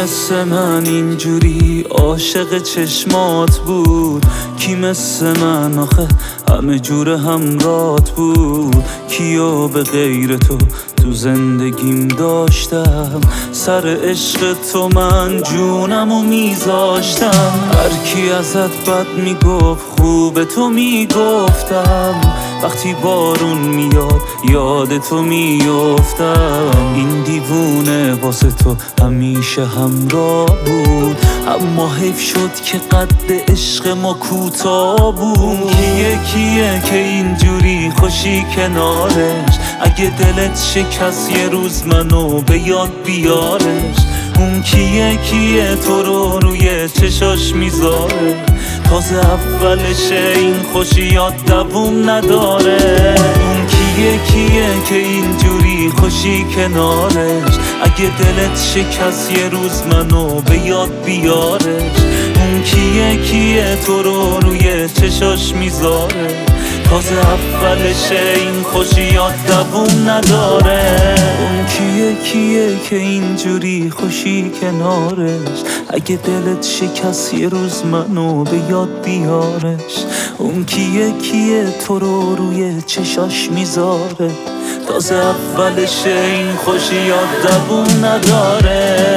مثل من اینجوری عاشق چشمات بود؟ کی مثل من آخه همه جور همرات بود؟ کیو به غیر تو زندگیم داشتم؟ سر عشق تو من جونمو میذاشتم. هر کی ازت بد میگفت خوب تو میگفتم. وقتی بارون میاد یاد تو میافتم. این دیوونه واسه تو همیشه همراه بود، اما حیف شد که قد عشق ما کوتاه بود. کیه که اینجوری خوشی کنارش؟ اگه دلت شکست یه روز منو به یاد بیارش. اون کیه تو رو روی چشاش میذاره؟ تازه اولشه این خوشیات دووم نداره. اون کیه که اینجوری خوشی کنارش؟ اگه دلت شکست یه روز منو به یاد بیارش. اون کیه تو رو روی چشاش میذاره؟ تازه اولشه این خوشیات دووم نداره. اون کیه که اینجوری خوشی کنارش؟ اگه دلت شکست یه روز منو به یاد بیارش. اون کیه تو رو روی چشاش میذاره؟ تازه اولشه این خوشیات دووم نداره.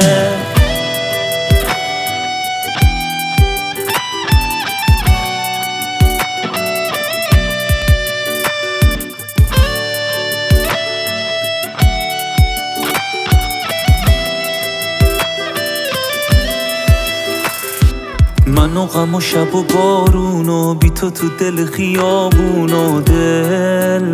من و غم و شب و بارون و بی تو دل خیابون و دل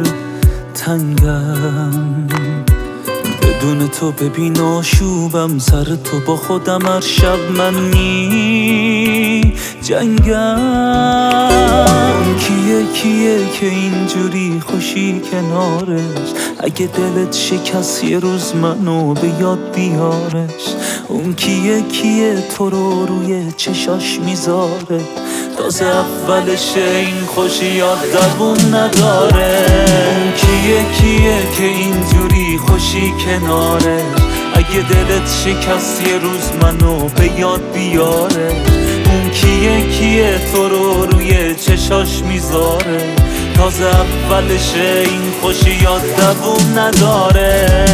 تنگم. بدون تو ببین آشوبم، سر تو با خودم هر شب من می جنگم. کیه که اینجوری خوشی کنارش؟ اگه دلت شکست یه روز منو به یاد بیارش. اون کیه تو رو روی چشاش میذاره؟ تازه اولشه این خوشیات دووم نداره. اون کیه که اینجوری خوشی کنارش؟ اگه دلت شکست یه روز منو به یاد بیاره. اون کیه تو رو روی چشاش میذاره؟ تازه اولشه این خوشیات دووم نداره.